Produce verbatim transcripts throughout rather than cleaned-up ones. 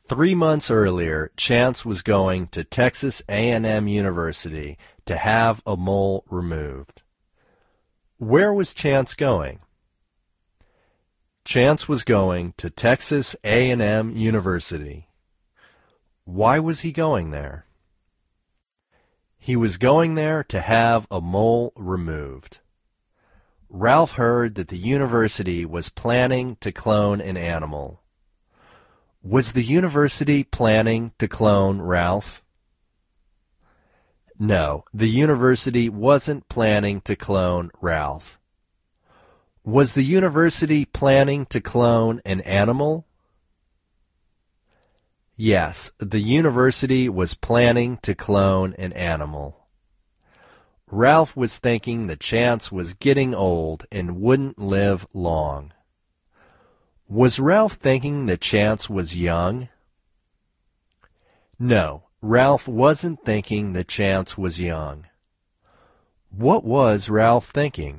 Three months earlier, Chance was going to Texas A and M University to have a mole removed. Where was Chance going? Chance was going to Texas A and M University. Why was he going there? He was going there to have a mole removed. Ralph heard that the university was planning to clone an animal. Was the university planning to clone Ralph? No, the university wasn't planning to clone Ralph. Was the university planning to clone an animal? Yes, the university was planning to clone an animal. Ralph was thinking that Chance was getting old and wouldn't live long. Was Ralph thinking that Chance was young? No, Ralph wasn't thinking that Chance was young. What was Ralph thinking?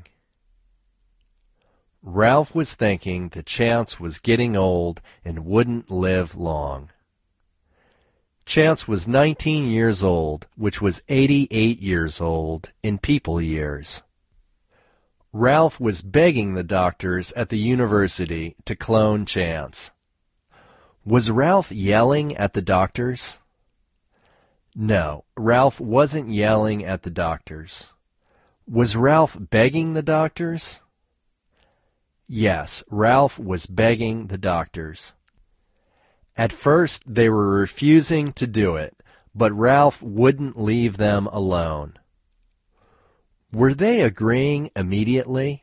Ralph was thinking that Chance was getting old and wouldn't live long. Chance was nineteen years old, which was eighty-eight years old in people years. Ralph was begging the doctors at the university to clone Chance. Was Ralph yelling at the doctors? No, Ralph wasn't yelling at the doctors. Was Ralph begging the doctors? Yes, Ralph was begging the doctors. At first, they were refusing to do it, but Ralph wouldn't leave them alone. Were they agreeing immediately?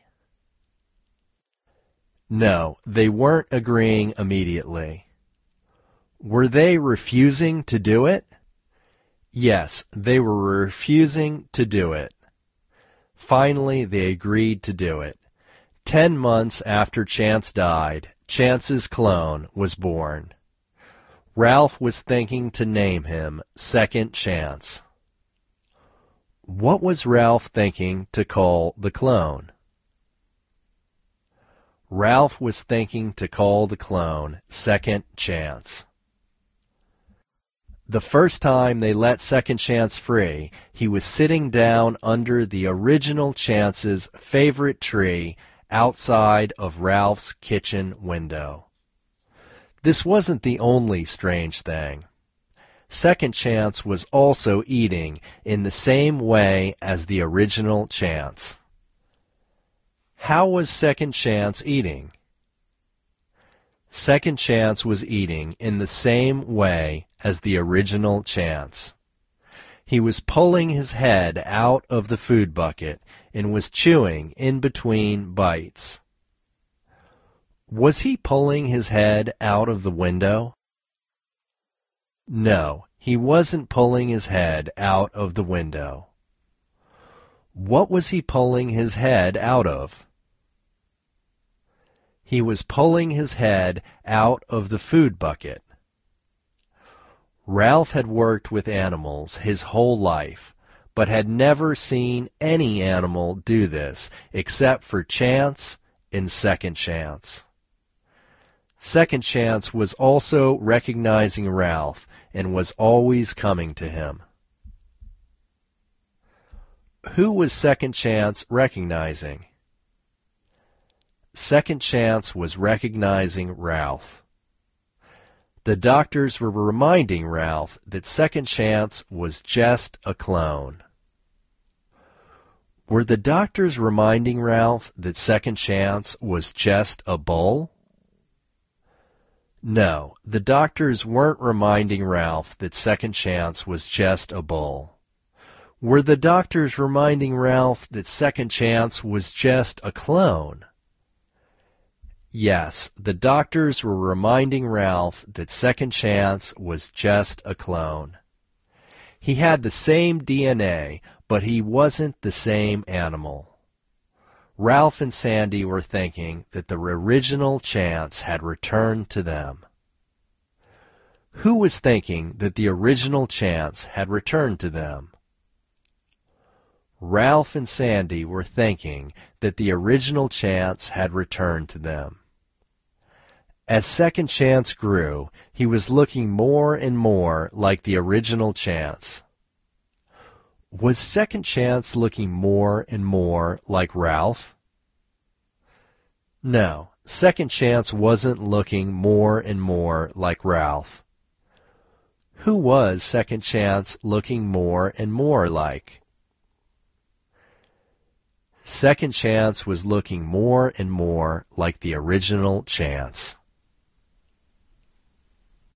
No, they weren't agreeing immediately. Were they refusing to do it? Yes, they were refusing to do it. Finally, they agreed to do it. Ten months after Chance died, Chance's clone was born. Ralph was thinking to name him Second Chance. What was Ralph thinking to call the clone? Ralph was thinking to call the clone Second Chance. The first time they let Second Chance free, he was sitting down under the original Chance's favorite tree outside of Ralph's kitchen window. This wasn't the only strange thing. Second Chance was also eating in the same way as the original Chance. How was Second Chance eating? Second Chance was eating in the same way as the original Chance. He was pulling his head out of the food bucket and was chewing in between bites. Was he pulling his head out of the window? No, he wasn't pulling his head out of the window. What was he pulling his head out of? He was pulling his head out of the food bucket. Ralph had worked with animals his whole life, but had never seen any animal do this except for Chance and Second Chance. Second Chance was also recognizing Ralph and was always coming to him. Who was Second Chance recognizing? Second Chance was recognizing Ralph. The doctors were reminding Ralph that Second Chance was just a clone. Were the doctors reminding Ralph that Second Chance was just a bull? No, the doctors weren't reminding Ralph that Second Chance was just a bull. Were the doctors reminding Ralph that Second Chance was just a clone? Yes, the doctors were reminding Ralph that Second Chance was just a clone. He had the same D N A, but he wasn't the same animal. Ralph and Sandy were thinking that the original Chance had returned to them. Who was thinking that the original Chance had returned to them? Ralph and Sandy were thinking that the original Chance had returned to them. As Second Chance grew, he was looking more and more like the original Chance. Was Second Chance looking more and more like Ralph? No, Second Chance wasn't looking more and more like Ralph. Who was Second Chance looking more and more like? Second Chance was looking more and more like the original Chance.